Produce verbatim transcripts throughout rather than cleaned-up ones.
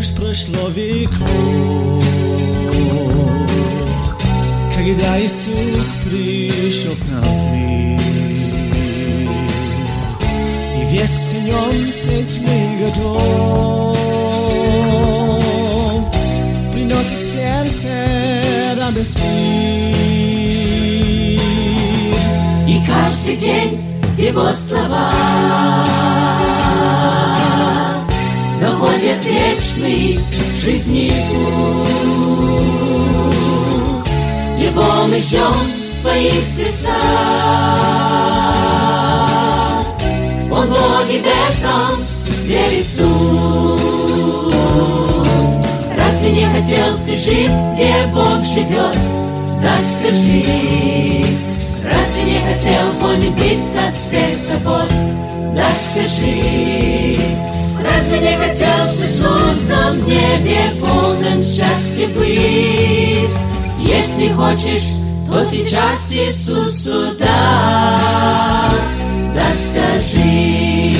уж прошло веков, когда Иисус пришел к нам мир, и весть о нем средь мы готов, приносит в сердце радость мир. И каждый день Его слова находят вечный жизни путь. Его мы ждем в своих сердцах. Он Бог и в этом верит суть. Разве не хотел ты жить, где Бог живет? Да скажи. Разве не хотел полюбить от всех забот? Да скажи. Разве не хотел с Иисусом в небе полным счастья быть? Если хочешь, то сейчас Иисусу да, да скажи.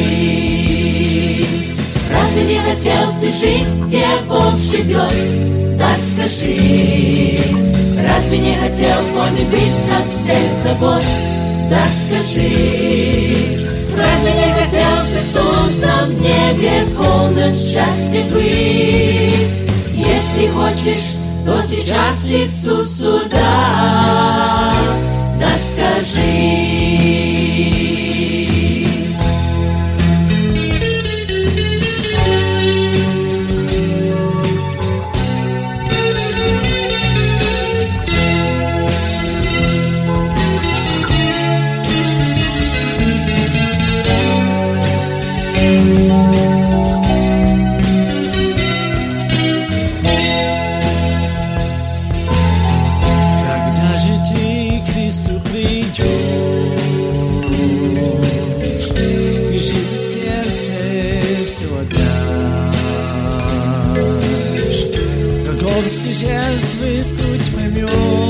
Разве не хотел ты жить, где Бог живет? Да скажи. Разве не хотел полюбить от всех забот? Да скажи. Разве не хотел с Иисусом в небе полным счастья быть? Если хочешь, то сейчас Иисусу да, да скажи. Когда же ты к Христу придешь, и жизнь за сердце все отдашь, Голгофской жертвы суть поймешь,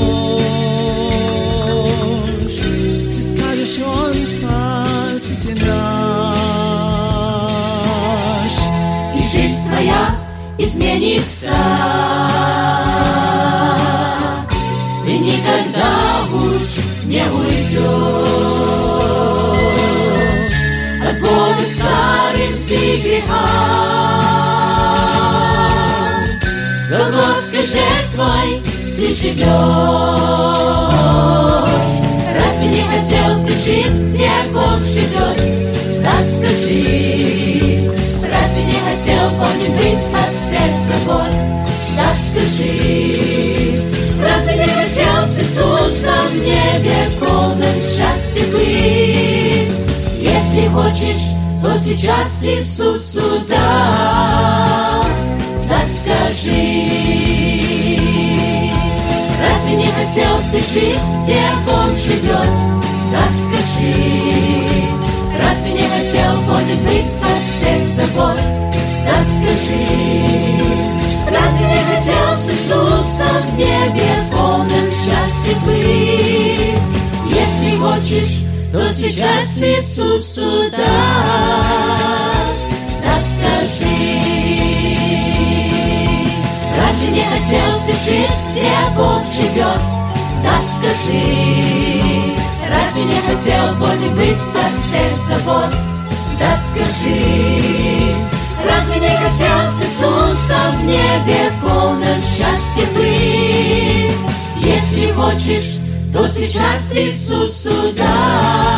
ты скажешь, Он Спаситель наш, И жизнь твоя изменится. Ты никогда уж не уйдешь. От Бога старым ты грехам. Голгофской жертвой ты живешь. Разве не хотел ты жить, где Бог живет? Да скажи. Разве не хотел полюбить от всех забот? Да скажи. Разве не хотел с Иисусом в небе полным счастья быть? Если хочешь, то сейчас Иисусу да, да скажи. Разве не хотел ты жить, где Бог живет? Да скажи. Разве не хотел полюбить от всех забот? Да скажи. Разве не хотел с Иисусом в небе полным счастья быть? Если хочешь, то сейчас Иисусу да, да скажи. Разве не хотел ты жить, где Бог живет? Да скажи. Разве не хотел полюбить от всех забот? Да скажи. Разве не хотел с Иисусом в небе полным счастья быть? Если хочешь, то сейчас Иисусу да.